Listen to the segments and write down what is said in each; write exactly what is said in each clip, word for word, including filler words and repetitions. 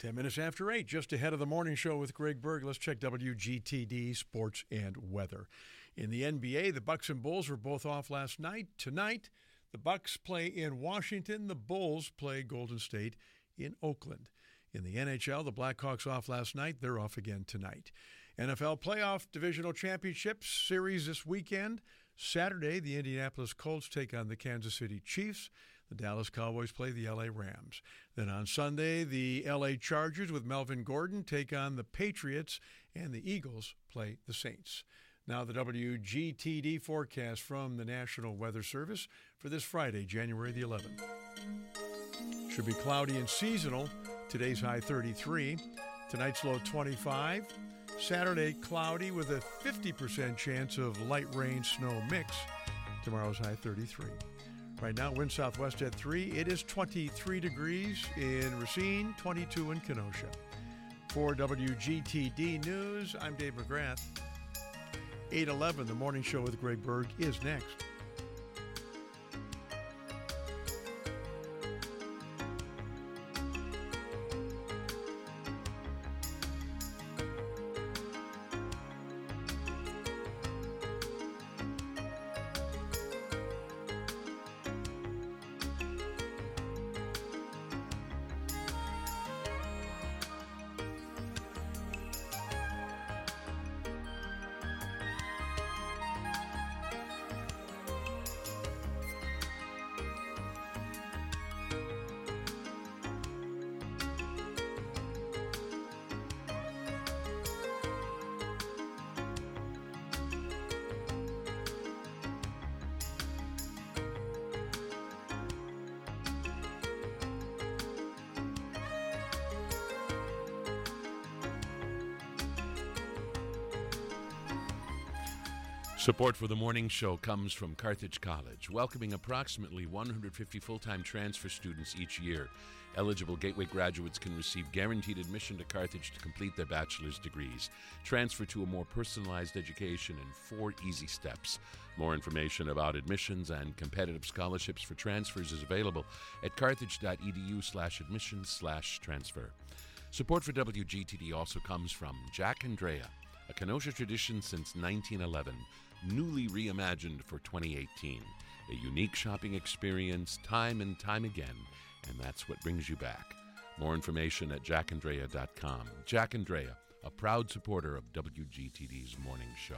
Ten minutes after eight, just ahead of the morning show with Greg Berg. Let's check W G T D sports and weather. In the N B A, the Bucks and Bulls were both off last night. Tonight, the Bucks play in Washington. The Bulls play Golden State in Oakland. In the N H L, the Blackhawks off last night. They're off again tonight. N F L playoff divisional championship series this weekend. Saturday, the Indianapolis Colts take on the Kansas City Chiefs. The Dallas Cowboys play the L A Rams. Then on Sunday, the L A Chargers with Melvin Gordon take on the Patriots, and the Eagles play the Saints. Now the W G T D forecast from the National Weather Service for this Friday, January the eleventh. Should be cloudy and seasonal. Today's high thirty-three. Tonight's low twenty-five. Saturday, cloudy with a fifty percent chance of light rain snow mix. Tomorrow's high thirty-three. Right now, wind southwest at three. It is twenty-three degrees in Racine, twenty-two in Kenosha. For W G T D News, I'm Dave McGrath. eight eleven, the morning show with Greg Berg is next. Support for the morning show comes from Carthage College, welcoming approximately one hundred fifty full-time transfer students each year. Eligible Gateway graduates can receive guaranteed admission to Carthage to complete their bachelor's degrees. Transfer to a more personalized education in four easy steps. More information about admissions and competitive scholarships for transfers is available at carthage.edu slash admissions slash transfer. Support for W G T D also comes from Jack and Drea, a Kenosha tradition since nineteen eleven. Newly reimagined for twenty eighteen. A unique shopping experience time and time again, and that's what brings you back. More information at jack and drea dot com. Jack and Drea, a proud supporter of W G T D's morning show.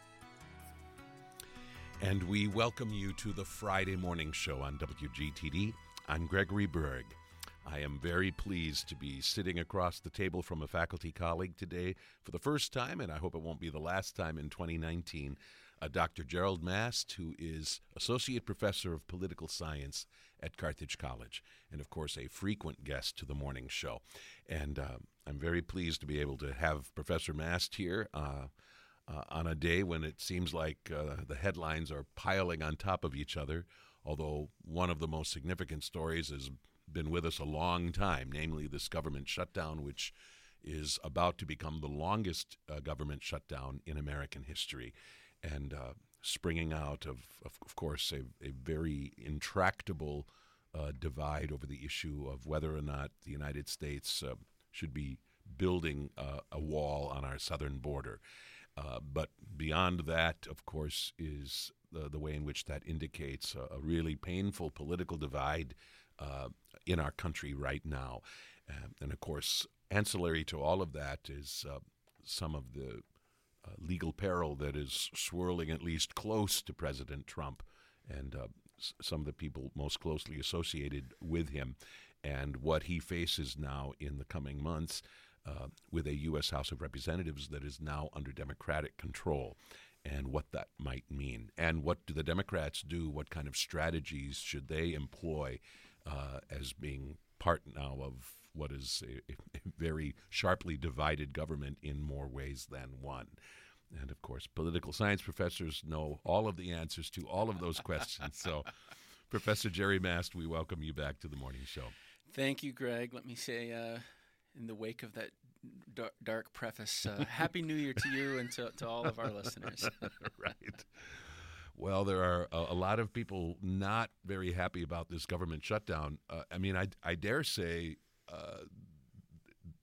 And we welcome you to the Friday morning show on W G T D. I'm Gregory Berg. I am very pleased to be sitting across the table from a faculty colleague today for the first time, and I hope it won't be the last time in twenty nineteen. Uh, Doctor Gerald Mast, who is Associate Professor of Political Science at Carthage College, and of course a frequent guest to the morning show. And uh, I'm very pleased to be able to have Professor Mast here uh, uh, on a day when it seems like uh, the headlines are piling on top of each other, although one of the most significant stories has been with us a long time, namely this government shutdown, which is about to become the longest uh, government shutdown in American history. And uh, springing out of, of, of course, a, a very intractable uh, divide over the issue of whether or not the United States uh, should be building uh, a wall on our southern border. Uh, but beyond that, of course, is the, the way in which that indicates a, a really painful political divide uh, in our country right now. Uh, and, of course, ancillary to all of that is uh, some of the Uh, legal peril that is swirling at least close to President Trump and uh, s- some of the people most closely associated with him, and what he faces now in the coming months uh, with a U S House of Representatives that is now under Democratic control, and what that might mean. And what do the Democrats do? What kind of strategies should they employ uh, as being part now of what is a, a very sharply divided government in more ways than one? And, of course, political science professors know all of the answers to all of those questions. So, Professor Jerry Mast, we welcome you back to the morning show. Thank you, Greg. Let me say, uh, in the wake of that dark, dark preface, uh, Happy New Year to you and to, to all of our listeners. Right. Well, there are a, a lot of people not very happy about this government shutdown. Uh, I mean, I, I dare say uh,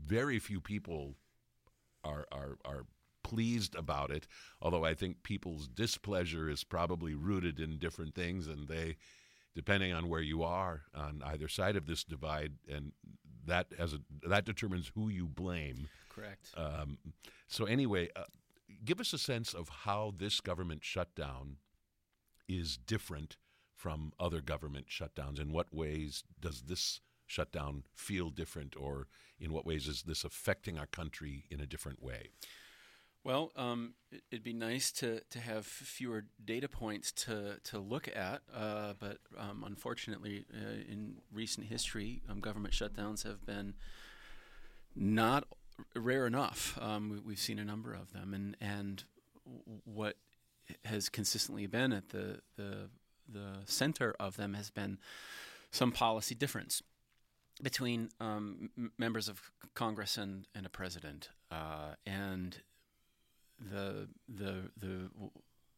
very few people are are are pleased about it, although I think people's displeasure is probably rooted in different things, and they, depending on where you are on either side of this divide, and that as a, that determines who you blame. Correct. Um, so anyway, uh, give us a sense of how this government shutdown is different from other government shutdowns. In what ways does this shutdown feel different, or in what ways is this affecting our country in a different way? Well, um, it, it'd be nice to, to have fewer data points to, to look at, uh, but um, unfortunately, uh, in recent history, um, government shutdowns have been not rare enough. Um, we, we've seen a number of them, and and what has consistently been at the the the center of them has been some policy difference between um, m- members of Congress and, and a president, uh, and the the the w-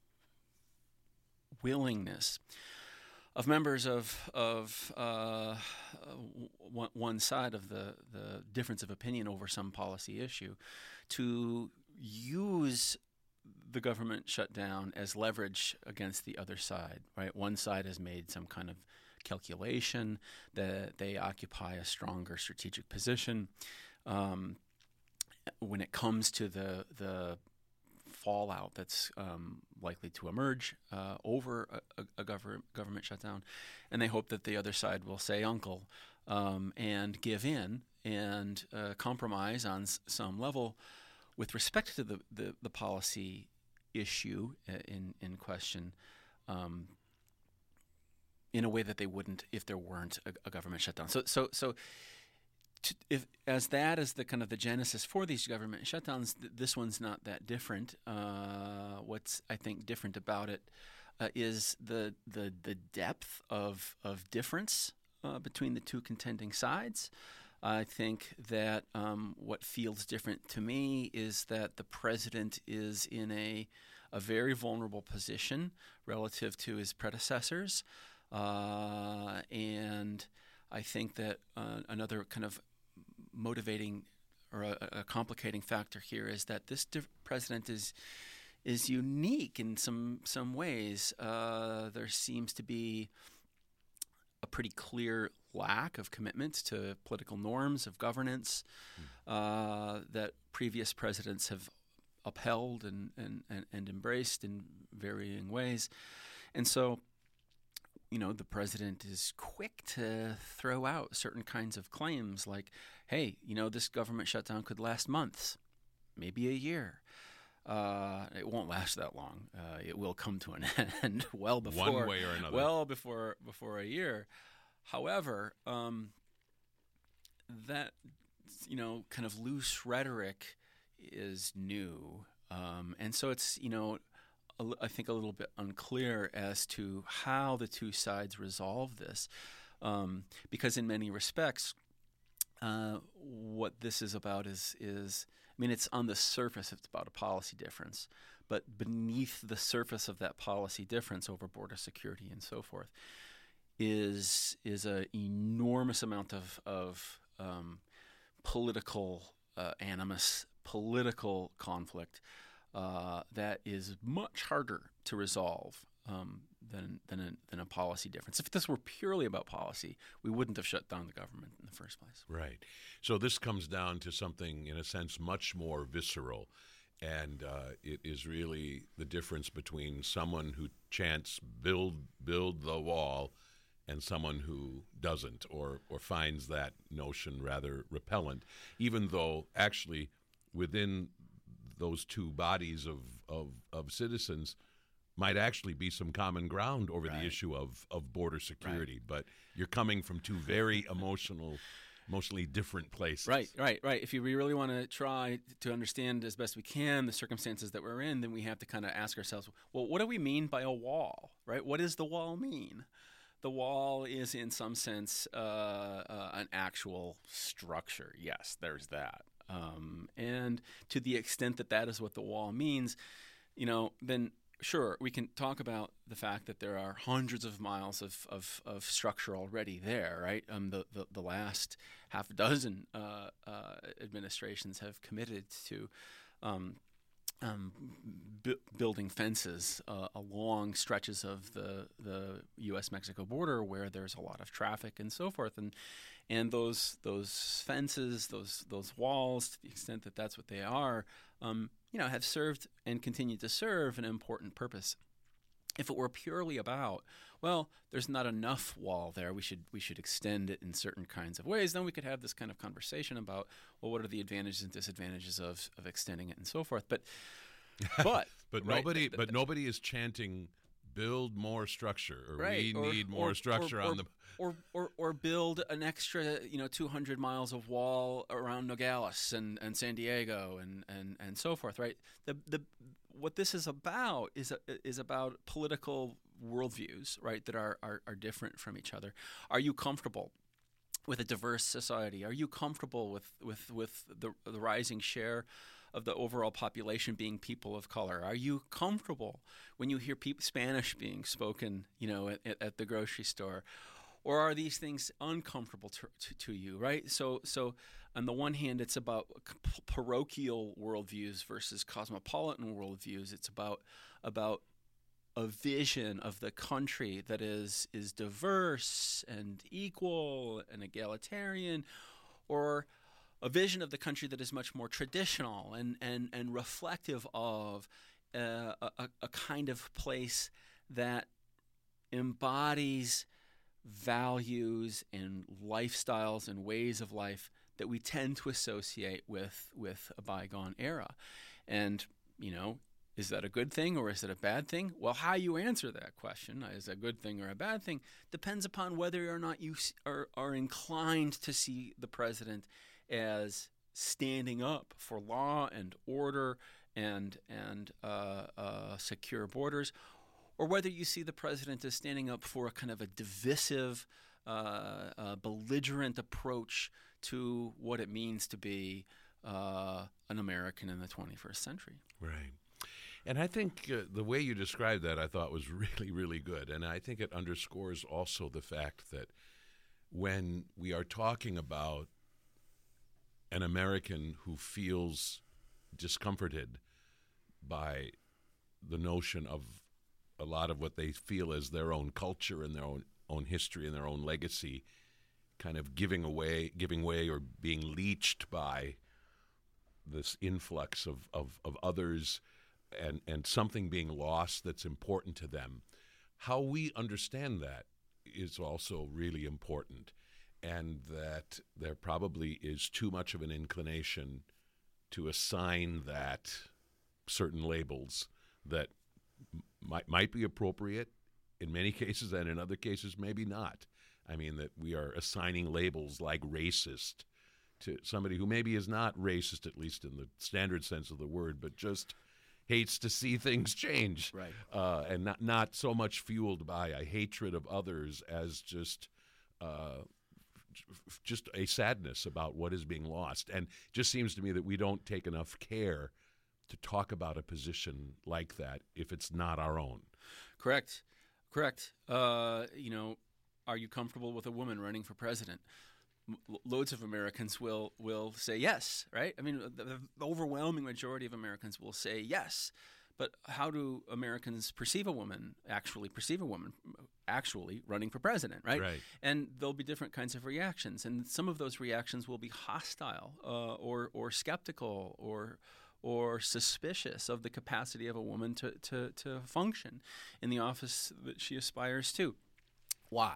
willingness of members of of uh, one, one side of the, the difference of opinion over some policy issue to use the government shutdown as leverage against the other side. Right, one side has made some kind of calculation that they occupy a stronger strategic position. Um, when it comes to the the fallout that's um, likely to emerge uh, over a, a government government shutdown, and they hope that the other side will say "uncle" um, and give in and uh, compromise on s- some level with respect to the, the, the policy issue in in question, um, in a way that they wouldn't if there weren't a, a government shutdown. So so so. To, if as that is the kind of the genesis for these government shutdowns, th- this one's not that different. Uh, what's I think different about it uh, is the the the depth of of difference uh, between the two contending sides. I think that um, what feels different to me is that the president is in a a very vulnerable position relative to his predecessors, uh, and I think that uh, another kind of motivating or a, a complicating factor here is that this diff- president is is unique in some some ways. Uh, there seems to be a pretty clear lack of commitment to political norms of governance mm. uh, that previous presidents have upheld and, and, and, and embraced in varying ways. And so, you know, the president is quick to throw out certain kinds of claims like, hey, you know, this government shutdown could last months, maybe a year. Uh, it won't last that long. Uh, it will come to an end well before one way or another. Well before before a year. However, um, that you know, kind of loose rhetoric is new, um, and so it's you know. I think a little bit unclear as to how the two sides resolve this, um, because in many respects, uh, what this is about is is I mean, it's on the surface it's about a policy difference, but beneath the surface of that policy difference over border security and so forth is is an enormous amount of of um, political uh, animus, political conflict. Uh, that is much harder to resolve um, than than a, than a policy difference. If this were purely about policy, we wouldn't have shut down the government in the first place. Right. So this comes down to something, in a sense, much more visceral, and uh, it is really the difference between someone who chants "build, build the wall," and someone who doesn't, or or finds that notion rather repellent, even though actually within those two bodies of, of, of citizens might actually be some common ground over right. the issue of, of border security. Right. But you're coming from two very emotional, emotionally different places. Right, right, right. If you really want to try to understand as best we can the circumstances that we're in, then we have to kind of ask ourselves, well, what do we mean by a wall, right? What does the wall mean? The wall is, in some sense, uh, uh, an actual structure. Yes, there's that. Um, and to the extent that that is what the wall means, you know, then sure, we can talk about the fact that there are hundreds of miles of, of, of structure already there, right? Um, the, the, the last half a dozen uh, uh, administrations have committed to um, um, bu- building fences uh, along stretches of the, the U S Mexico border where there's a lot of traffic and so forth. And and those those fences, those those walls, to the extent that that's what they are, um, you know, have served and continue to serve an important purpose. If it were purely about, well, there's not enough wall there, we should we should extend it in certain kinds of ways, then we could have this kind of conversation about, well, what are the advantages and disadvantages of, of extending it and so forth. But but but right, nobody th- but th- nobody is chanting build more structure or right, we or, need more or, structure or, on or, the or, or or build an extra, you know, two hundred miles of wall around Nogales and, and San Diego and, and, and so forth, right? The the what this is about is a, is about political worldviews, right, that are, are are different from each other. Are you comfortable with a diverse society? Are you comfortable with with with the the rising share of the overall population being people of color? Are you comfortable when you hear peop- Spanish being spoken, you know, at, at the grocery store? Or are these things uncomfortable to, to, to you, right? So, so on the one hand, it's about parochial worldviews versus cosmopolitan worldviews. It's about about a vision of the country that is is diverse and equal and egalitarian, or a vision of the country that is much more traditional and and, and reflective of uh, a, a kind of place that embodies values and lifestyles and ways of life that we tend to associate with with a bygone era. And, you know, is that a good thing or is it a bad thing? Well, how you answer that question, is it a good thing or a bad thing, depends upon whether or not you are, are inclined to see the president as standing up for law and order and and uh, uh, secure borders, or whether you see the president as standing up for a kind of a divisive, uh, uh, belligerent approach to what it means to be uh, an American in the twenty-first century. Right. And I think uh, the way you described that I thought was really, really good. And I think it underscores also the fact that when we are talking about an American who feels discomforted by the notion of a lot of what they feel as their own culture and their own, own history and their own legacy kind of giving away, giving way or being leached by this influx of, of, of others and, and something being lost that's important to them. How we understand that is also really important, and that there probably is too much of an inclination to assign that certain labels that might might be appropriate in many cases, and in other cases maybe not. I mean, that we are assigning labels like racist to somebody who maybe is not racist, at least in the standard sense of the word, but just hates to see things change. Right. Uh, and not, not so much fueled by a hatred of others as just uh, just a sadness about what is being lost. And it just seems to me that we don't take enough care to talk about a position like that if it's not our own. Correct. Correct. Uh, you know, are you comfortable with a woman running for president? M- loads of Americans will will say yes, right? I mean, the, the overwhelming majority of Americans will say yes. But how do Americans perceive a woman, actually perceive a woman actually running for president, right? Right. And there'll be different kinds of reactions. And some of those reactions will be hostile uh, or or skeptical or or suspicious of the capacity of a woman to, to, to function in the office that she aspires to. Why?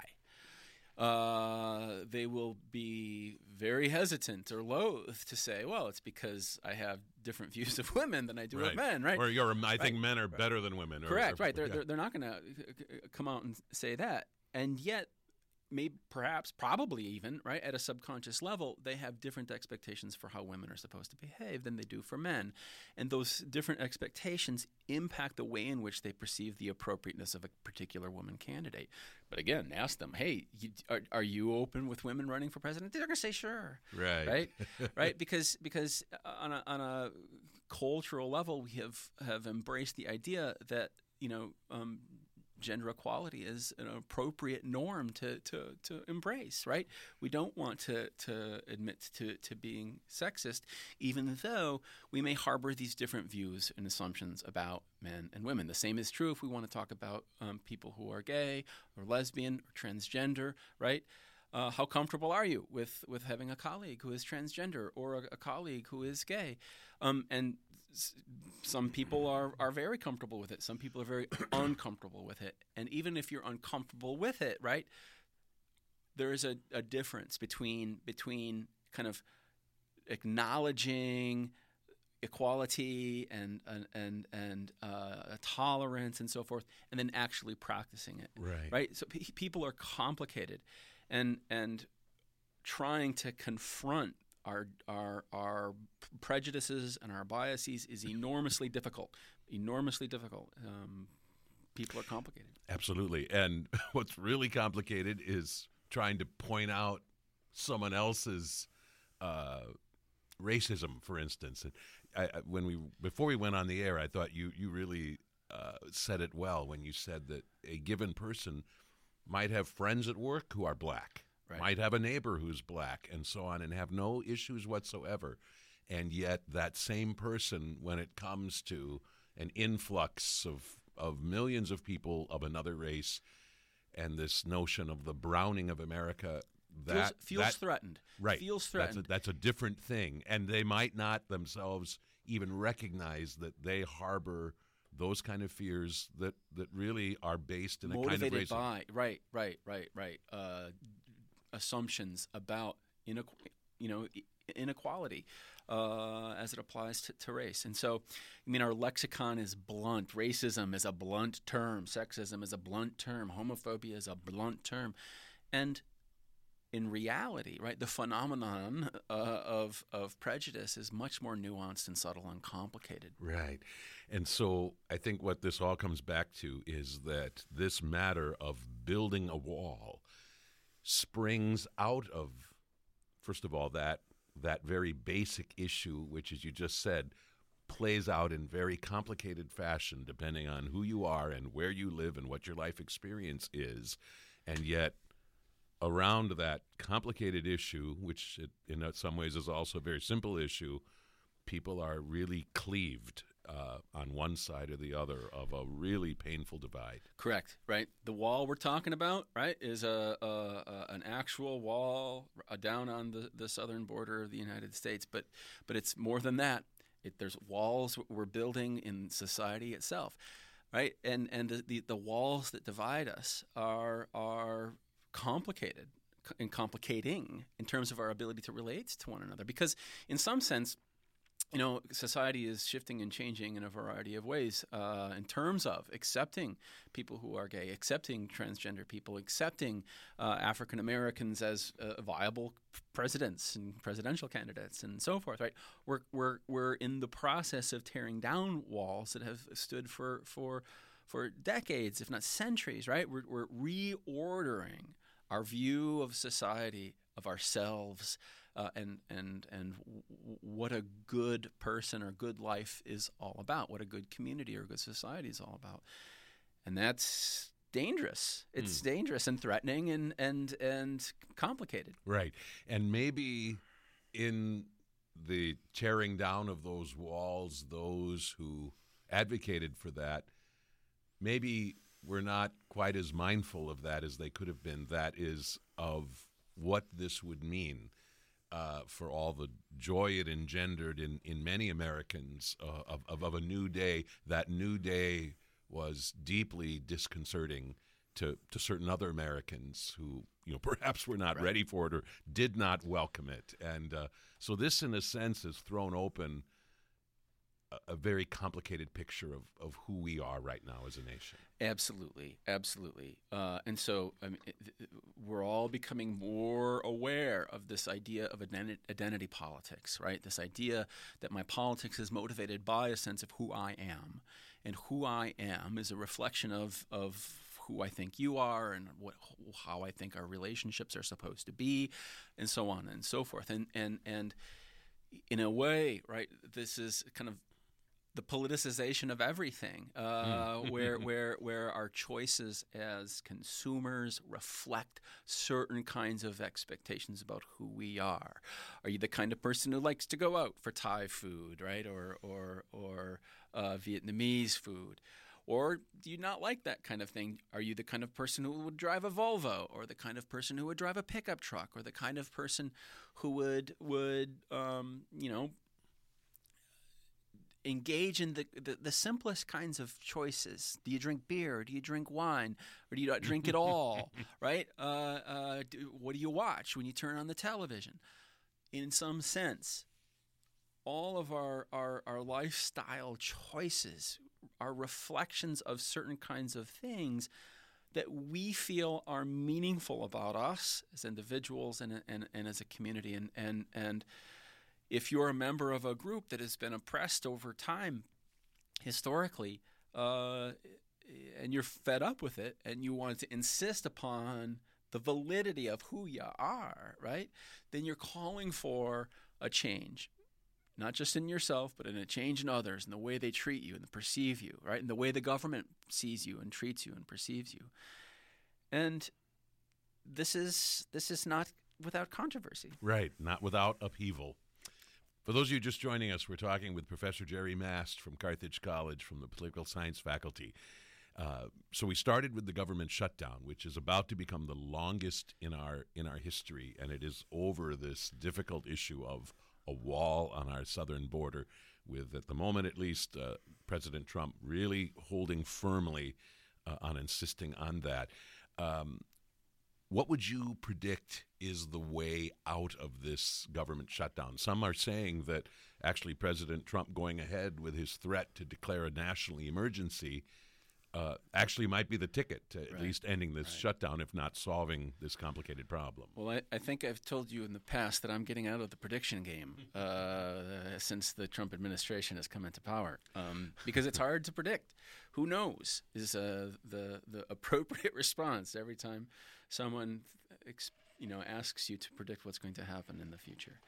Uh, they will be very hesitant or loath to say, well, it's because I have different views of women than I do Right. of men, right? Or you're, I think Right. men are better than women. Or, Correct, or- right. They're, yeah. they're, they're not going to come out and say that. And yet, maybe, perhaps, probably even, right, at a subconscious level, they have different expectations for how women are supposed to behave than they do for men. And those different expectations impact the way in which they perceive the appropriateness of a particular woman candidate. But again, ask them, hey, you, are, are you open with women running for president? They're going to say sure. Right. Right? Right? Because because on a, on a cultural level, we have, have embraced the idea that you know, um, gender equality is an appropriate norm to, to, to embrace, right? We don't want to, to admit to, to being sexist, even though we may harbor these different views and assumptions about men and women. The same is true if we want to talk about um, people who are gay or lesbian or transgender, right? Uh, how comfortable are you with, with having a colleague who is transgender or a, a colleague who is gay? Um, and s- some people are, are very comfortable with it. Some people are very uncomfortable with it. And even if you're uncomfortable with it, right, there is a, a difference between between kind of acknowledging equality and and and, and uh, tolerance and so forth, and then actually practicing it. Right. Right. So p- people are complicated. And and trying to confront our our our prejudices and our biases is enormously difficult. Enormously difficult. Um, people are complicated. Absolutely. And what's really complicated is trying to point out someone else's uh, racism, for instance. And I, I, when we before we went on the air, I thought you you really uh, said it well when you said that a given person might have friends at work who are black, Right. might have a neighbor who's black, and so on, and have no issues whatsoever. And yet that same person, when it comes to an influx of, of millions of people of another race and this notion of the browning of America, that feels feels that, threatened. right, Feels threatened. That's a, that's a different thing. And they might not themselves even recognize that they harbor those kind of fears that, that really are based in a Motivated kind of racism. by right, right, right, right. Uh, assumptions about inequ- you know inequality uh, as it applies to, to race. And so, I mean, our lexicon is blunt. Racism is a blunt term. Sexism is a blunt term. Homophobia is a blunt term. And in reality, right, the phenomenon uh, of of prejudice is much more nuanced and subtle and complicated. Right. And so I think what this all comes back to is that this matter of building a wall springs out of, first of all, that that very basic issue, which, as you just said, plays out in very complicated fashion depending on who you are and where you live and what your life experience is. And yet, around that complicated issue, which it, in some ways is also a very simple issue, people are really cleaved uh, on one side or the other of a really painful divide. Correct, right? The wall we're talking about, right, is a, a, a an actual wall uh, down on the, the southern border of the United States, but but it's more than that. It, there's walls we're building in society itself, right? And and the, the, the walls that divide us are are complicated and complicating in terms of our ability to relate to one another, because in some sense, you know, society is shifting and changing in a variety of ways uh, in terms of accepting people who are gay, accepting transgender people, accepting uh, African Americans as uh, viable presidents and presidential candidates, and so forth. Right? We're we're we're in the process of tearing down walls that have stood for for for decades, if not centuries. Right? We're we're reordering our view of society, of ourselves. Uh, and and and w- what a good person or good life is all about, what a good community or good society is all about, and that's dangerous. It's mm. dangerous and threatening and and and complicated. Right, and maybe in the tearing down of those walls, those who advocated for that, maybe we're not quite as mindful of that as they could have been. That is, of what this would mean. Uh, for all the joy it engendered in, in many Americans uh, of, of, of a new day. That new day was deeply disconcerting to, to certain other Americans who, you know, perhaps were not right. ready for it or did not welcome it. And uh, so this, in a sense, has thrown open a, a very complicated picture of, of who we are right now as a nation. Absolutely, absolutely. Uh, and so I mean, we're all becoming more aware of this idea of identi- identity politics, right? This idea that my politics is motivated by a sense of who I am. And who I am is a reflection of, of who I think you are and what, how I think our relationships are supposed to be, and so on and so forth. And, and, and in a way, right, this is kind of the politicization of everything, uh, mm. where where where our choices as consumers reflect certain kinds of expectations about who we are. Are you the kind of person who likes to go out for Thai food, right, or or or uh, Vietnamese food? Or do you not like that kind of thing? Are you the kind of person who would drive a Volvo, or the kind of person who would drive a pickup truck, or the kind of person who would would um, you know engage in the, the the simplest kinds of choices? Do you drink beer? Or do you drink wine? Or do you not drink at all? Right? Uh, uh, do, what do you watch when you turn on the television? In some sense, all of our our, our lifestyle choices are reflections of certain kinds of things that we feel are meaningful about us as individuals and and, and as a community. And, and and if you're a member of a group that has been oppressed over time, historically, uh, and you're fed up with it, and you want to insist upon the validity of who you are, right? Then you're calling for a change. Not just in yourself, but in a change in others, in the way they treat you and perceive you, right? In the way the government sees you and treats you and perceives you. And this is this is not without controversy. Right, not without upheaval. For those of you just joining us, we're talking with Professor Jerry Mast from Carthage College from the Political Science faculty. Uh, so we started with the government shutdown, which is about to become the longest in our in our history, and it is over this difficult issue of a wall on our southern border, with, at the moment at least, uh, President Trump really holding firmly uh, on insisting on that. Um, what would you predict is the way out of this government shutdown? Some are saying that actually President Trump going ahead with his threat to declare a national emergency Uh, actually might be the ticket to at right. least ending this right. shutdown, if not solving this complicated problem. Well, I, I think I've told you in the past that I'm getting out of the prediction game uh, since the Trump administration has come into power, um, because it's hard to predict. Who knows is uh, the the appropriate response every time someone ex- you know asks you to predict what's going to happen in the future.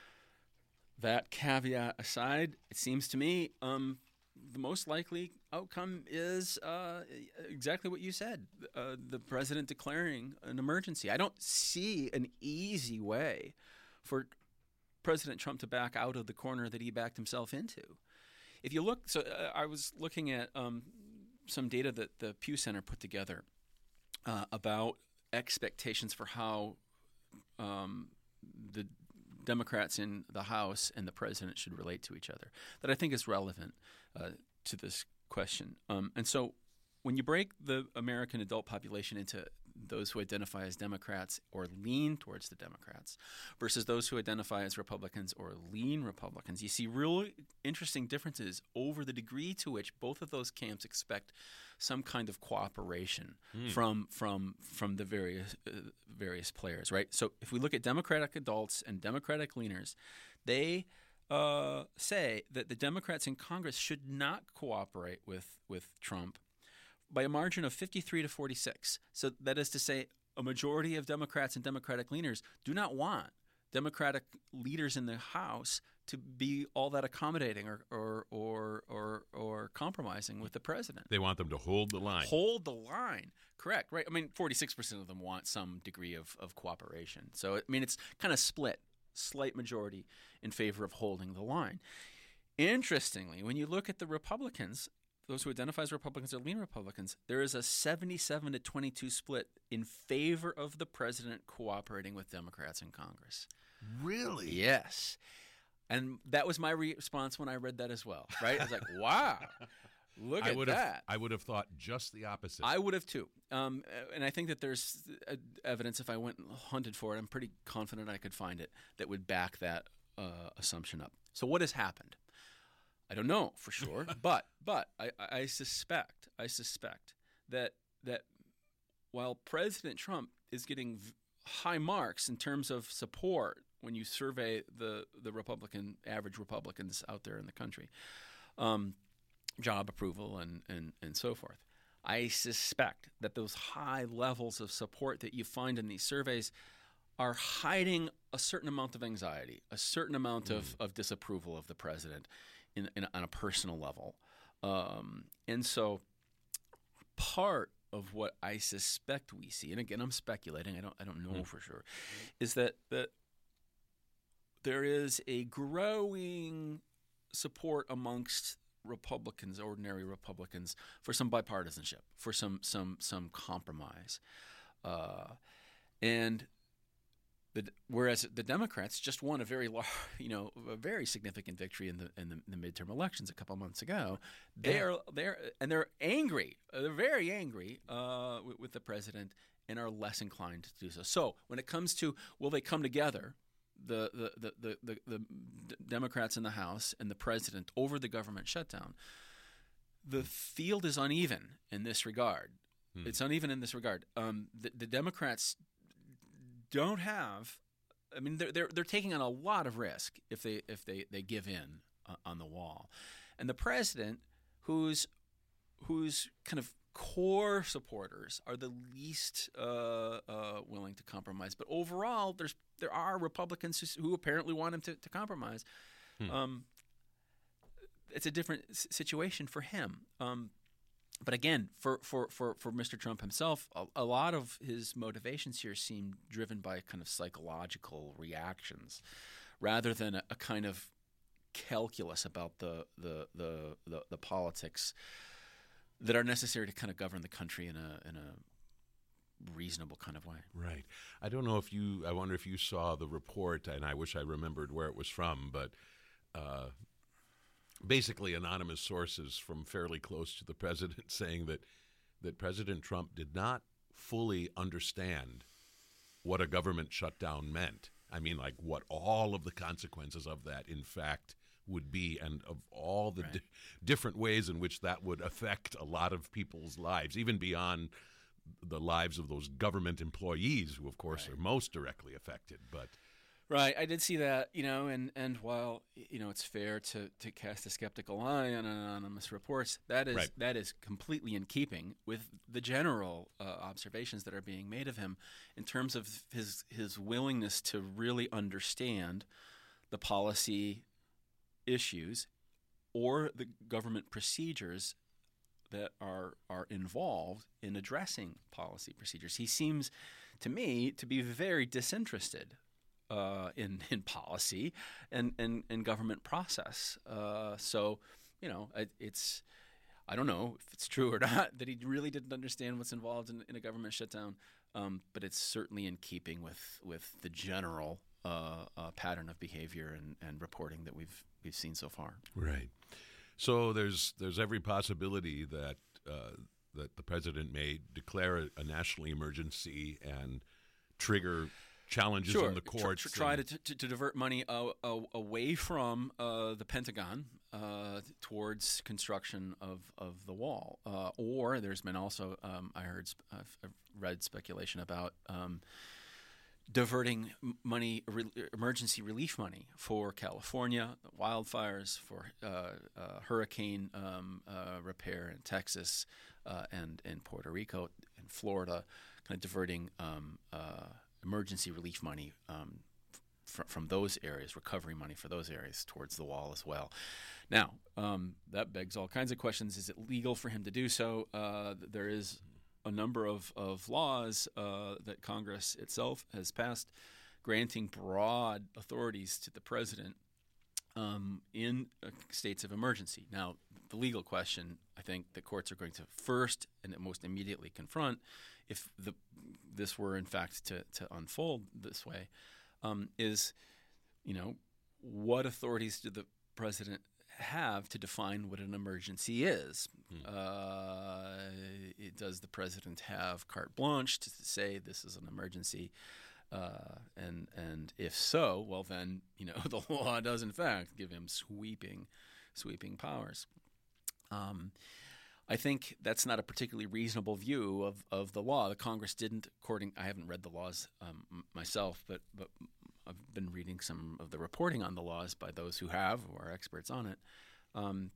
That caveat aside, it seems to me um, the most likely outcome is uh, exactly what you said, uh, the president declaring an emergency. I don't see an easy way for President Trump to back out of the corner that he backed himself into. If you look, so uh, I was looking at um, some data that the Pew Center put together uh, about expectations for how um, the Democrats in the House and the president should relate to each other, that I think is relevant uh, to this question. Um, and so when you break the American adult population into those who identify as Democrats or lean towards the Democrats versus those who identify as Republicans or lean Republicans, you see really interesting differences over the degree to which both of those camps expect some kind of cooperation mm. from from from the various uh, various players, right? So if we look at Democratic adults and Democratic leaners, they uh, say that the Democrats in Congress should not cooperate with with Trump by a margin of fifty-three to forty-six. So that is to say, a majority of Democrats and Democratic leaners do not want Democratic leaders in the House to be all that accommodating or or or or, or compromising with the president. They want them to hold the line. Hold the line. Correct, right? I mean, forty-six percent of them want some degree of, of cooperation. So, I mean, it's kind of split, slight majority in favor of holding the line. Interestingly, when you look at the Republicans, those who identify as Republicans or lean Republicans, there is a seventy-seven to twenty-two split in favor of the president cooperating with Democrats in Congress. Really? Yes. And that was my response when I read that as well, right? I was like, wow, look I at would that. Have, I would have thought just the opposite. I would have too. Um, and I think that there's uh, evidence, if I went and hunted for it, I'm pretty confident I could find it, that would back that uh, assumption up. So what has happened? I don't know for sure, but but I, I suspect I suspect that that while President Trump is getting v- high marks in terms of support when you survey the the Republican average Republicans out there in the country, um, job approval and, and and so forth, I suspect that those high levels of support that you find in these surveys are hiding a certain amount of anxiety, a certain amount mm. of, of disapproval of the president. in, in on a personal level, um, and so part of what I suspect we see, and again I'm speculating, I don't I don't know mm. for sure, is that that there is a growing support amongst Republicans, ordinary Republicans, for some bipartisanship, for some some some compromise, uh, and the, whereas the Democrats just won a very large, you know, a very significant victory in the in the, in the midterm elections a couple months ago. They're they're and they're angry. They're very angry uh, with, with the president and are less inclined to do so. So when it comes to will they come together? The the, the, the, the the Democrats in the House and the president over the government shutdown, the field is uneven in this regard. Hmm. It's uneven in this regard. Um, the, the Democrats don't have. I mean, they're they're they're taking on a lot of risk if they if they, they give in uh, on the wall, and the president, who's who's kind of core supporters are the least uh, uh, willing to compromise. But overall, there's there are Republicans who, who apparently want him to, to compromise. Hmm. Um, it's a different s- situation for him. Um, but again, for, for, for, for Mister Trump himself, a, a lot of his motivations here seem driven by kind of psychological reactions rather than a, a kind of calculus about the the the, the, the politics that are necessary to kind of govern the country in a in a reasonable kind of way. Right. I don't know if you, I wonder if you saw the report, and I wish I remembered where it was from, but uh, basically anonymous sources from fairly close to the president saying that, that President Trump did not fully understand what a government shutdown meant. I mean, like what all of the consequences of that, in fact, would be, and of all the right. di- different ways in which that would affect a lot of people's lives, even beyond the lives of those government employees who, of course, right. are most directly affected. But right, I did see that, you know, and, and while, you know, it's fair to, to cast a skeptical eye on anonymous reports, that is right. that is completely in keeping with the general uh, observations that are being made of him in terms of his his willingness to really understand the policy issues or the government procedures that are are involved in addressing policy procedures. He seems to me to be very disinterested uh, in in policy and, and, and government process. Uh, so, you know, it, it's I don't know if it's true or not that he really didn't understand what's involved in, in a government shutdown, um, but it's certainly in keeping with, with the general uh, uh, pattern of behavior and, and reporting that we've we've seen so far. Right. So there's there's every possibility that uh, that the president may declare a, a national emergency and trigger challenges sure. in the courts. Tr- tr- try to, to to divert money uh, uh, away from uh, the Pentagon uh, towards construction of, of the wall. Uh, or there's been also um, I heard uh, I've read speculation about. Um, diverting money, re- emergency relief money for California wildfires, for uh, uh, hurricane um, uh, repair in Texas uh, and in Puerto Rico and Florida, kind of diverting um, uh, emergency relief money um, f- from those areas, recovery money for those areas towards the wall as well. Now, um, that begs all kinds of questions. Is it legal for him to do so? Uh, there is a number of, of laws uh, that Congress itself has passed granting broad authorities to the president um, in uh, states of emergency. Now, the legal question I think the courts are going to first and most immediately confront, if the, this were in fact to, to unfold this way, um, is, you know, what authorities do the president have to define what an emergency is? Hmm. Uh, it, does the president have carte blanche to say this is an emergency? Uh, and and if so, well then, you know, the law does in fact give him sweeping, sweeping powers. Um, I think that's not a particularly reasonable view of, of the law. The Congress didn't, according I haven't read the laws um, myself, but but I've been reading some of the reporting on the laws by those who have, who are experts on it. Um,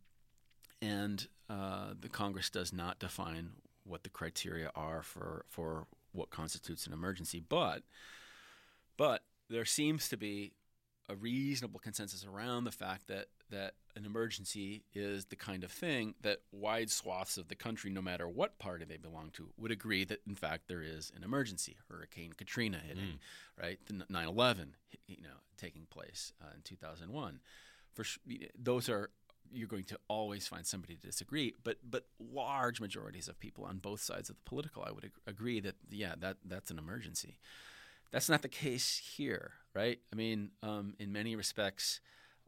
and uh, the Congress does not define what the criteria are for, for what constitutes an emergency. But but there seems to be a reasonable consensus around the fact that that an emergency is the kind of thing that wide swaths of the country, no matter what party they belong to, would agree that in fact there is an emergency. Hurricane Katrina hitting, mm. right? The nine eleven, you know, taking place uh, in two thousand one. For those are you're going to always find somebody to disagree, but but large majorities of people on both sides of the political, I would ag- agree that yeah, that that's an emergency. That's not the case here, right? I mean, um, in many respects,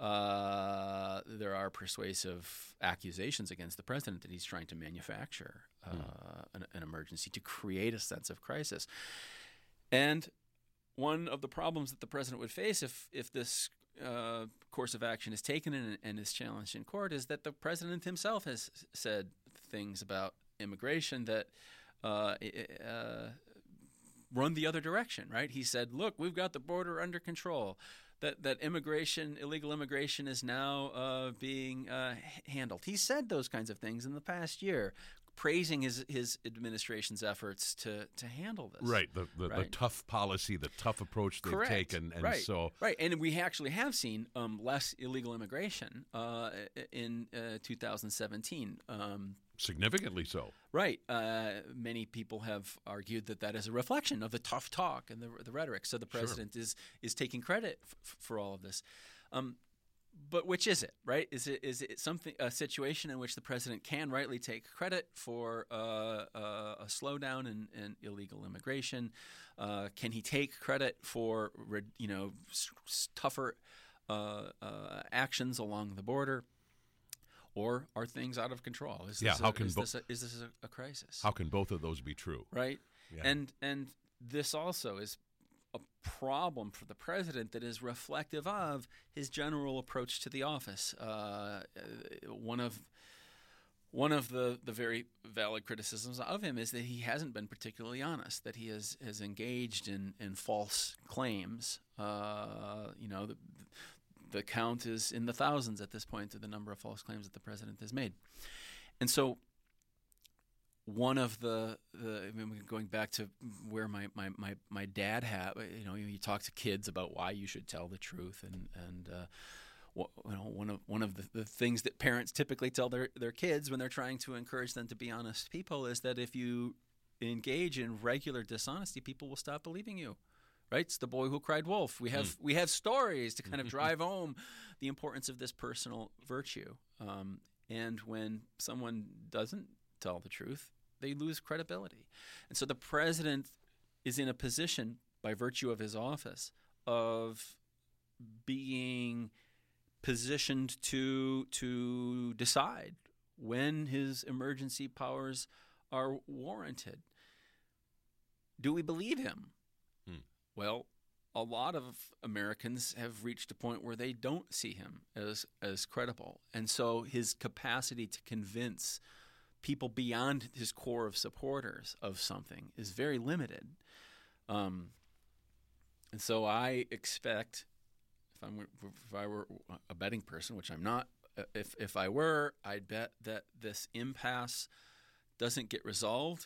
uh, there are persuasive accusations against the president that he's trying to manufacture uh, mm. an, an emergency to create a sense of crisis. And one of the problems that the president would face if if this uh, course of action is taken and, and is challenged in court is that the president himself has said things about immigration that uh, uh, run the other direction, right? He said, look, we've got the border under control. That that immigration, illegal immigration is now uh, being uh, handled. He said those kinds of things in the past year, praising his his administration's efforts to to handle this. Right, the the, right? the tough policy, the tough approach they've Correct. taken, and right. so right, and we actually have seen um, less illegal immigration uh, in uh, two thousand seventeen. Um, significantly so. Right. Uh, many people have argued that that is a reflection of the tough talk and the, the rhetoric. So the president sure. is is taking credit f- for all of this. Um, but which is it, right? Is it is it something a situation in which the president can rightly take credit for uh, uh, a slowdown in, in illegal immigration? Uh, can he take credit for you know s- tougher uh, uh, actions along the border? Or are things out of control? Is yeah, this, how a, can is bo- this, a, is this a, a crisis? How can both of those be true? Right? Yeah. And and this also is a problem for the president that is reflective of his general approach to the office. Uh, one of one of the, the very valid criticisms of him is that he hasn't been particularly honest, that he has, has engaged in, in false claims. Uh, you know, the, The count is in the thousands at this point of the number of false claims that the president has made. And so one of the, the I mean, going back to where my, my, my, my dad had, you know, you talk to kids about why you should tell the truth. And, and uh, you know, one of one of the, the things that parents typically tell their, their kids when they're trying to encourage them to be honest people is that if you engage in regular dishonesty, people will stop believing you. Right, it's the boy who cried wolf. We have mm. we have stories to kind of drive home the importance of this personal virtue. Um, and when someone doesn't tell the truth, they lose credibility. And so the president is in a position, by virtue of his office, of being positioned to to decide when his emergency powers are warranted. Do we believe him? Mm. Well, a lot of Americans have reached a point where they don't see him as as credible. And so his capacity to convince people beyond his core of supporters of something is very limited. Um, and so I expect, if, I'm, if I were a betting person, which I'm not, if, if I were, I'd bet that this impasse doesn't get resolved.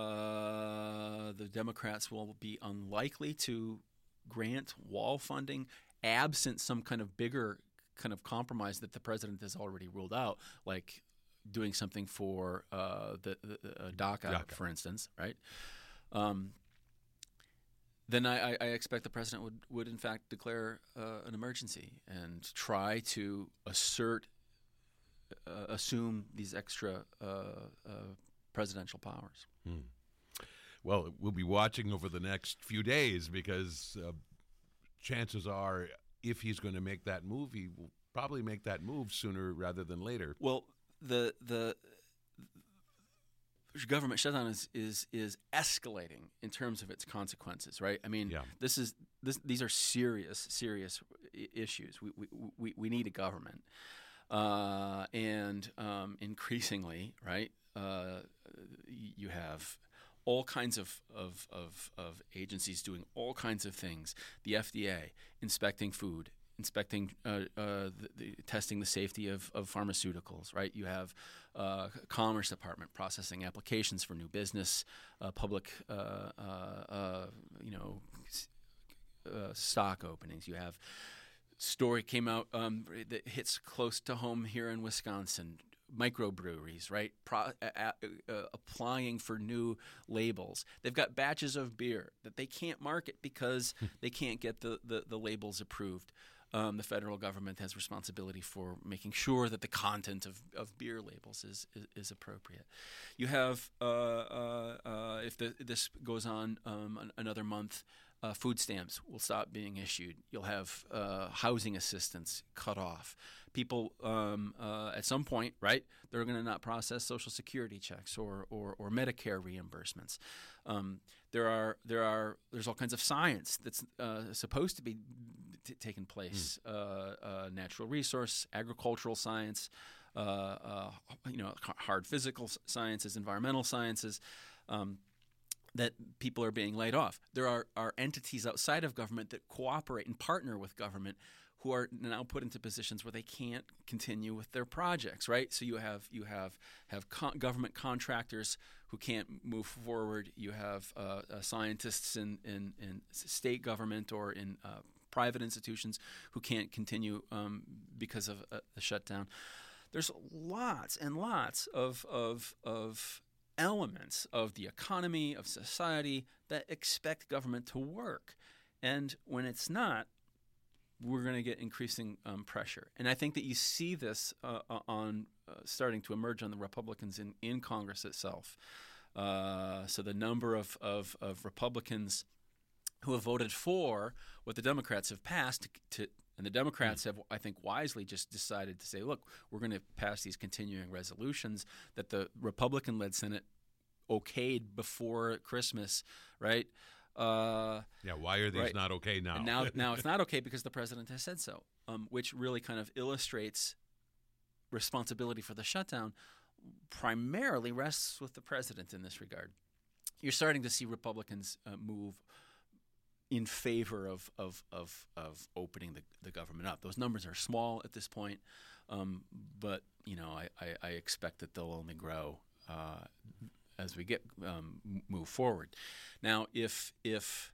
Uh, the Democrats will be unlikely to grant wall funding absent some kind of bigger kind of compromise that the president has already ruled out, like doing something for uh, the, the uh, DACA, DACA, for instance, right? Um, then I, I expect the president would, would in fact declare uh, an emergency and try to assert, uh, assume these extra uh, uh, presidential powers. Hmm. Well, we'll be watching over the next few days because uh, chances are, if he's going to make that move, he will probably make that move sooner rather than later. Well, the the government shutdown is is is escalating in terms of its consequences, right? I mean, yeah. this is this these are serious serious issues. We we we, we need a government, uh, and um, increasingly, right? Uh, you have all kinds of, of, of, of agencies doing all kinds of things. The F D A inspecting food, inspecting, uh, uh, the, the, testing the safety of, of pharmaceuticals, right? You have uh, Commerce Department processing applications for new business, uh, public, uh, uh, uh, you know, uh, stock openings. You have story came out um, that hits close to home here in Wisconsin. Microbreweries, right? Pro, uh, uh, applying for new labels. They've got batches of beer that they can't market because they can't get the, the, the labels approved. Um, the federal government has responsibility for making sure that the content of, of beer labels is, is, is appropriate. You have, uh, uh, uh, if the, this goes on um, an, another month, uh, food stamps will stop being issued. You'll have uh, housing assistance cut off. People um, uh, at some point, right, they're going to not process Social Security checks or, or, or Medicare reimbursements. Um, there are there are there's all kinds of science that's uh, supposed to be t- taking place. Mm. Uh, uh, natural resource, agricultural science, uh, uh, you know, hard physical sciences, environmental sciences. Um, that people are being laid off. There are, are entities outside of government that cooperate and partner with government who are now put into positions where they can't continue with their projects, right? So you have you have have con- government contractors who can't move forward. You have uh, uh, scientists in, in, in state government or in uh, private institutions who can't continue um, because of a, a shutdown. There's lots and lots of of of elements of the economy, of society, that expect government to work. And when it's not, we're going to get increasing um, pressure. And I think that you see this uh, on uh, starting to emerge on the Republicans in, in Congress itself. Uh, so the number of, of, of Republicans who have voted for what the Democrats have passed to, to and the Democrats have, I think, wisely just decided to say, look, we're going to pass these continuing resolutions that the Republican-led Senate okayed before Christmas, right? Uh, yeah, why are these right. not okay now? And now, now it's not okay because the president has said so, um, which really kind of illustrates responsibility for the shutdown primarily rests with the president in this regard. You're starting to see Republicans uh, move in favor of of of, of opening the, the government up. Those numbers are small at this point, um, but you know I, I, I expect that they'll only grow uh, as we get um, move forward. Now, if if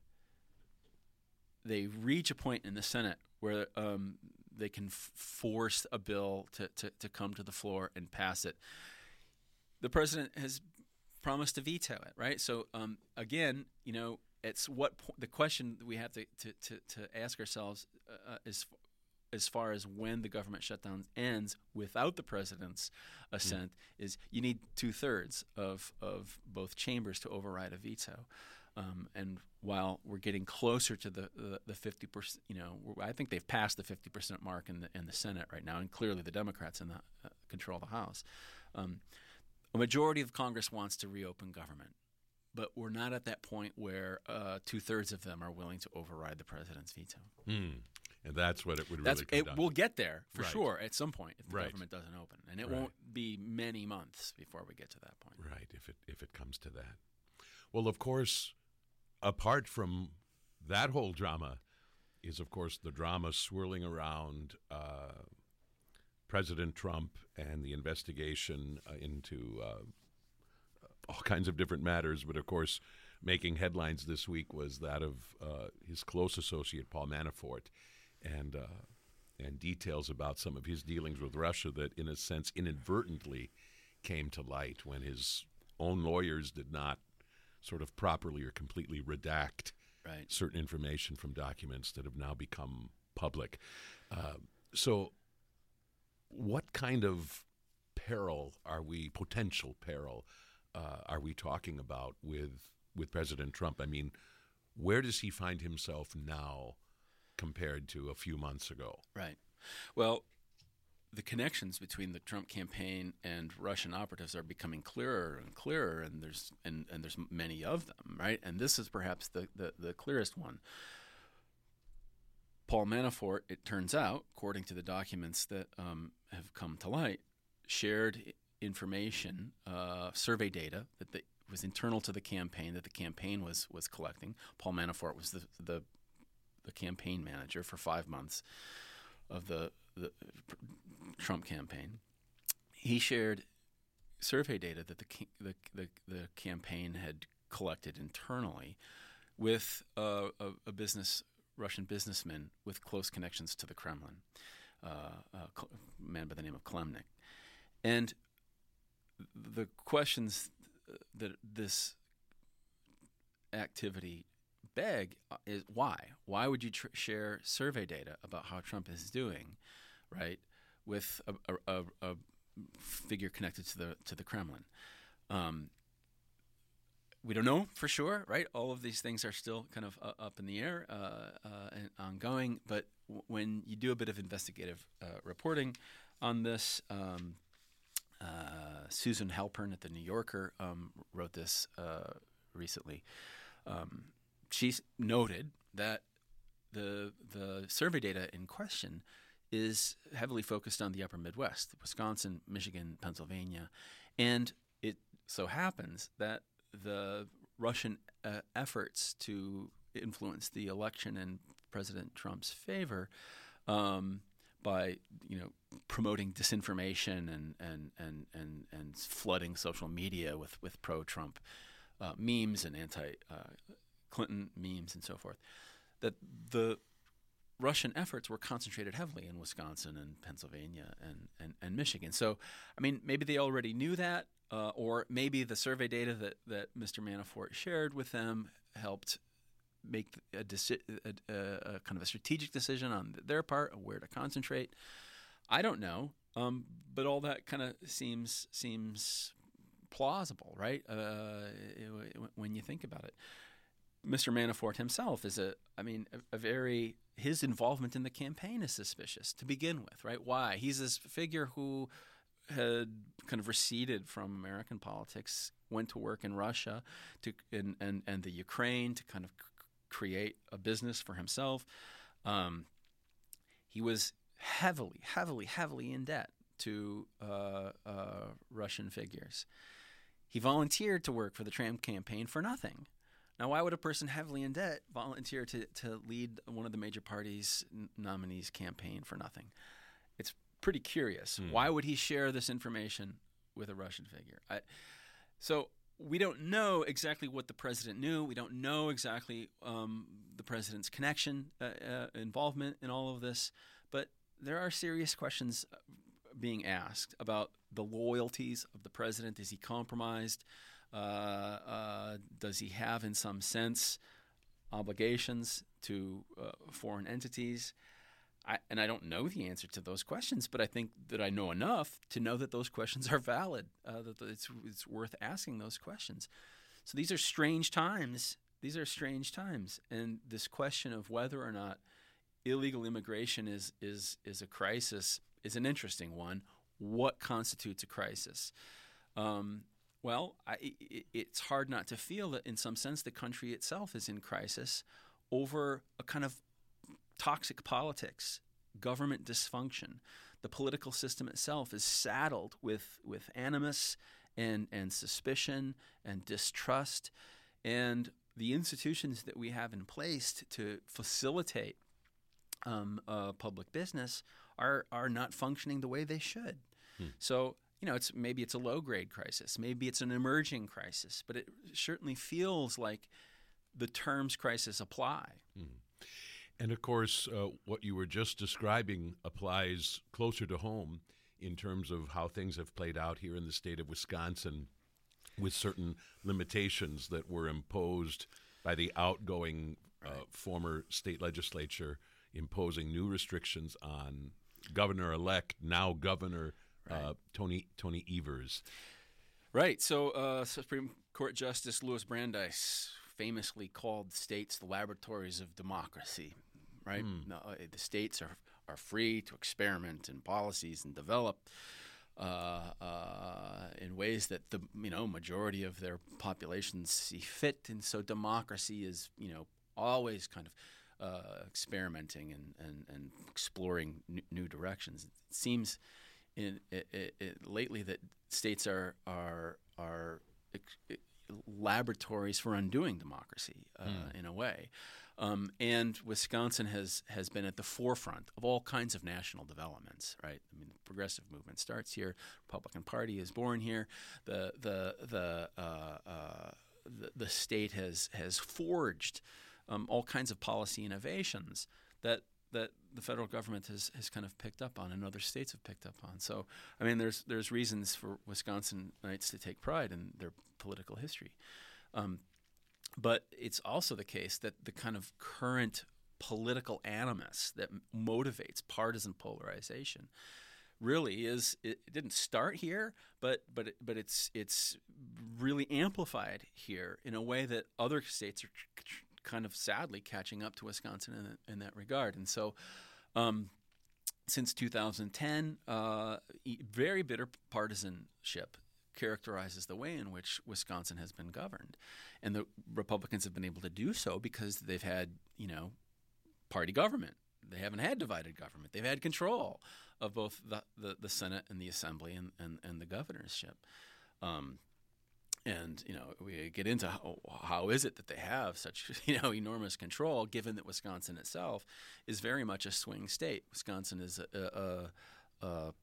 they reach a point in the Senate where um, they can f- force a bill to, to, to come to the floor and pass it, the president has promised to veto it, right? So um, again, you know. It's what po- the question that we have to, to, to, to ask ourselves uh, is as far as when the government shutdown ends without the president's assent mm. is you need two-thirds of, of both chambers to override a veto. Um, and while we're getting closer to the, the, the fifty percent, you know, I think they've passed the fifty percent mark in the in the Senate right now, and clearly the Democrats in the uh, control the House. Um, a majority of Congress wants to reopen government. But we're not at that point where uh, two-thirds of them are willing to override the president's veto. Mm. And that's what it would really that's, come it, down We'll to. get there, for right. sure, at some point if the right. government doesn't open. And it right. won't be many months before we get to that point. Right, if it if it comes to that. Well, of course, apart from that whole drama is, of course, the drama swirling around uh, President Trump and the investigation uh, into uh, all kinds of different matters. But, of course, making headlines this week was that of uh, his close associate, Paul Manafort, and uh, and details about some of his dealings with Russia that, in a sense, inadvertently came to light when his own lawyers did not sort of properly or completely redact right. certain information from documents that have now become public. Uh, so what kind of peril are we, potential peril, uh, are we talking about with with President Trump? I mean, where does he find himself now compared to a few months ago? Right. Well, the connections between the Trump campaign and Russian operatives are becoming clearer and clearer, and there's and, and there's many of them, right? And this is perhaps the, the, the clearest one. Paul Manafort, it turns out, according to the documents that um, have come to light, shared information, uh, survey data that the, was internal to the campaign that the campaign was was collecting. Paul Manafort was the the, the campaign manager for five months of the, the Trump campaign. He shared survey data that the the the, the campaign had collected internally with uh, a, a business Russian businessman with close connections to the Kremlin, uh, a man by the name of Klemnik. And the questions that this activity beg is why? Why would you tr- share survey data about how Trump is doing, right, with a, a, a figure connected to the to the Kremlin? Um, we don't know for sure, right? All of these things are still kind of uh, up in the air uh, uh, and ongoing. But w- when you do a bit of investigative uh, reporting on this, um, uh, Susan Halpern at the New Yorker um, wrote this uh, recently. Um, she's noted that the the survey data in question is heavily focused on the upper Midwest, Wisconsin, Michigan, Pennsylvania, and it so happens that the Russian uh, efforts to influence the election in President Trump's favor um, by, you know, promoting disinformation and and and and, and flooding social media with with pro-Trump uh, memes and anti-Clinton uh, memes and so forth, that the Russian efforts were concentrated heavily in Wisconsin and Pennsylvania and, and, and Michigan. So, I mean, maybe they already knew that, uh, or maybe the survey data that, that Mister Manafort shared with them helped make a, deci- a, a, a kind of a strategic decision on their part of where to concentrate. I don't know, um, but all that kind of seems seems plausible, right? Uh, it, when you think about it. Mister Manafort himself is a, I mean, a, a very, his involvement in the campaign is suspicious to begin with, right? Why? He's this figure who had kind of receded from American politics, went to work in Russia to and, and, and the Ukraine to kind of c- create a business for himself. Um, he was heavily, heavily, heavily in debt to uh, uh, Russian figures. He volunteered to work for the Trump campaign for nothing. Now, why would a person heavily in debt volunteer to, to lead one of the major parties' n- nominees' campaign for nothing? It's pretty curious. Mm. Why would he share this information with a Russian figure? I, so we don't know exactly what the president knew. We don't know exactly um, the president's connection, uh, uh, involvement in all of this. But there are serious questions being asked about the loyalties of the president. Is he compromised? Uh, uh, does he have, in some sense, obligations to uh, foreign entities? I, and I don't know the answer to those questions, but I think that I know enough to know that those questions are valid, uh, that it's, it's worth asking those questions. So these are strange times. These are strange times. And this question of whether or not illegal immigration is, is, is a crisis is an interesting one. What constitutes a crisis? Um, Well, I, it, it's hard not to feel that in some sense the country itself is in crisis over a kind of toxic politics, government dysfunction. The political system itself is saddled with, with animus and, and suspicion and distrust. And the institutions that we have in place to, to facilitate um, uh, public business are, are not functioning the way they should. Hmm. So, you know, it's maybe it's a low-grade crisis. Maybe it's an emerging crisis. But it certainly feels like the terms crisis apply. Mm. And, of course, uh, what you were just describing applies closer to home in terms of how things have played out here in the state of Wisconsin with certain limitations that were imposed by the outgoing uh, right. former state legislature imposing new restrictions on Governor-elect, now Governor Right. Uh, Tony Tony Evers. Right. So uh, Supreme Court Justice Louis Brandeis famously called states the laboratories of democracy. Right. Mm. No, uh, the states are are free to experiment in policies and develop uh, uh, in ways that the you know majority of their populations see fit, and so democracy is you know always kind of uh, experimenting and and, and exploring new, new directions. It seems. In it, it, it, lately, that states are are are ex- laboratories for undoing democracy uh, mm. in a way, um, and Wisconsin has has been at the forefront of all kinds of national developments. Right, I mean, the progressive movement starts here. Republican Party is born here. The the the uh, uh, the, the state has has forged um, all kinds of policy innovations that that the federal government has, has kind of picked up on and other states have picked up on. So, I mean, there's there's reasons for Wisconsinites to take pride in their political history. Um, but it's also the case that the kind of current political animus that m- motivates partisan polarization really is, it, it didn't start here, but but it, but it's it's really amplified here in a way that other states are tr- tr- kind of sadly catching up to Wisconsin in, that- in that regard. And so um, since two thousand ten, uh, e- very bitter partisanship characterizes the way in which Wisconsin has been governed. And the Republicans have been able to do so because they've had, you know, party government. They haven't had divided government. They've had control of both the, the, the Senate and the Assembly and, and, and the governorship. Um, and, you know, we get into how, how is it that they have such, you know, enormous control, given that Wisconsin itself is very much a swing state. Wisconsin is a, a, a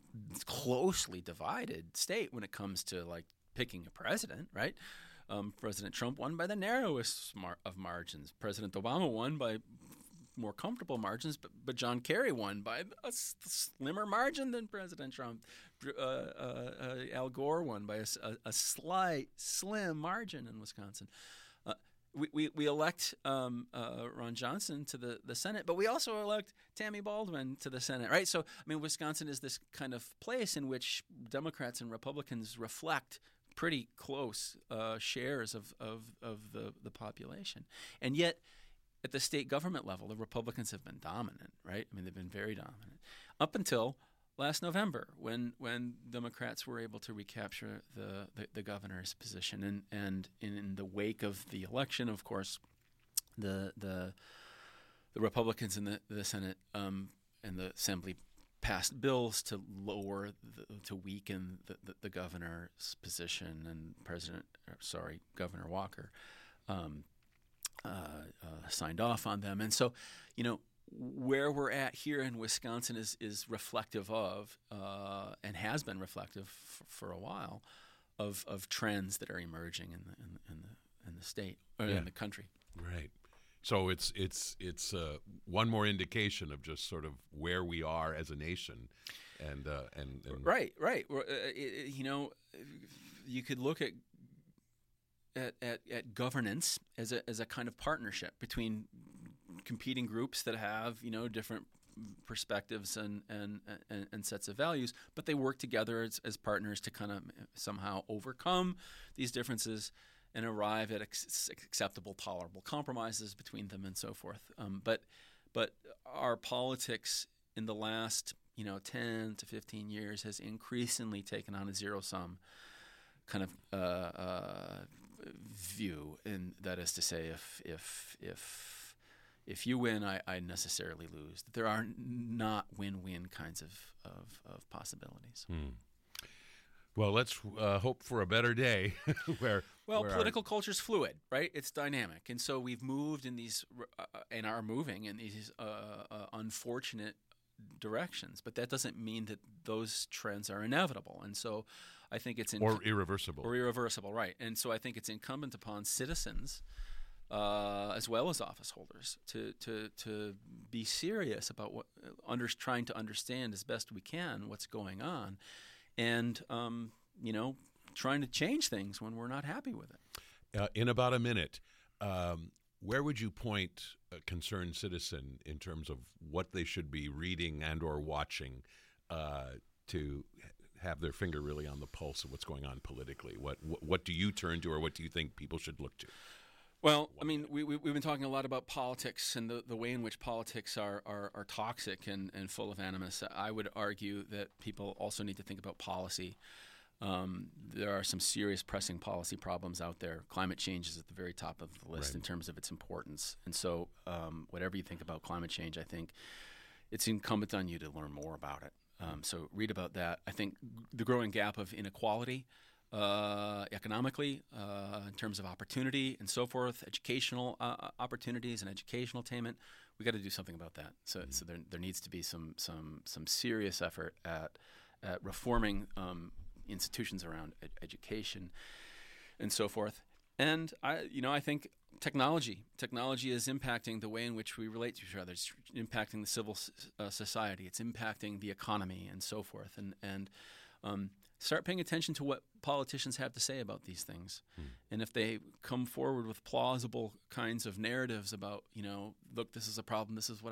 closely divided state when it comes to, like, picking a president, right? Um, President Trump won by the narrowest mar- of margins. President Obama won by more comfortable margins, but, but John Kerry won by a s- slimmer margin than President Trump. Uh, uh, uh, Al Gore won by a, a, a slight, slim margin in Wisconsin. Uh, we, we, we elect um, uh, Ron Johnson to the, the Senate, but we also elect Tammy Baldwin to the Senate, right? So, I mean, Wisconsin is this kind of place in which Democrats and Republicans reflect pretty close uh, shares of, of, of the, the population. And yet, at the state government level, the Republicans have been dominant, right? I mean, they've been very dominant up until last November, when when Democrats were able to recapture the, the, the governor's position. And and in the wake of the election, of course, the the the Republicans in the, the Senate um, and the Assembly passed bills to lower, the, to weaken the, the, the governor's position, and President, sorry, Governor Walker um, uh, uh, signed off on them. And so, you know, where we're at here in Wisconsin is is reflective of, uh, and has been reflective f- for a while, of of trends that are emerging in the in, in the in the state or Yeah. in the country. Right. So it's it's it's uh, one more indication of just sort of where we are as a nation, and uh, and, and Right, right. Well, uh, it, it- you know, you could look at at, at at governance as a as a kind of partnership between competing groups that have, you know, different perspectives and and, and, and sets of values, but they work together as, as partners to kind of somehow overcome these differences and arrive at ex- acceptable, tolerable compromises between them and so forth. Um, but but our politics in the last, you know, ten to fifteen years has increasingly taken on a zero-sum kind of uh, uh, view, and that is to say, if if if if you win, I, I necessarily lose. There are not win-win kinds of of, of possibilities. Hmm. Well, let's uh, hope for a better day where. Well, where political culture is fluid, right? It's dynamic, and so we've moved in these uh, and are moving in these uh, uh, unfortunate directions. But that doesn't mean that those trends are inevitable. And so, I think it's in, or irreversible. or irreversible, right? And so, I think it's incumbent upon citizens, uh, as well as office holders, to to to be serious about what under, trying to understand as best we can what's going on, and um, you know. trying to change things when we're not happy with it. Uh, in about a minute, um, where would you point a concerned citizen in terms of what they should be reading and or watching uh, to have their finger really on the pulse of what's going on politically? What, what what do you turn to, or what do you think people should look to? Well, I mean, we, we, we've been talking a lot about politics and the, the way in which politics are, are, are toxic and, and full of animus. I would argue that people also need to think about policy. Um, there are some serious pressing policy problems out there. Climate change is at the very top of the list Right. in terms of its importance. And so um, whatever you think about climate change, I think it's incumbent on you to learn more about it. Um, so read about that. I think the growing gap of inequality uh, economically, uh, in terms of opportunity and so forth, educational uh, opportunities and educational attainment, we got to do something about that. So, Mm-hmm. so there, there needs to be some some some serious effort at, at reforming um, institutions around ed- education and so forth. And I, you know, I think technology, technology is impacting the way in which we relate to each other. It's impacting the civil uh, society. It's impacting the economy and so forth. And and um, start paying attention to what politicians have to say about these things. Hmm. And if they come forward with plausible kinds of narratives about, you know, look, this is a problem, this is what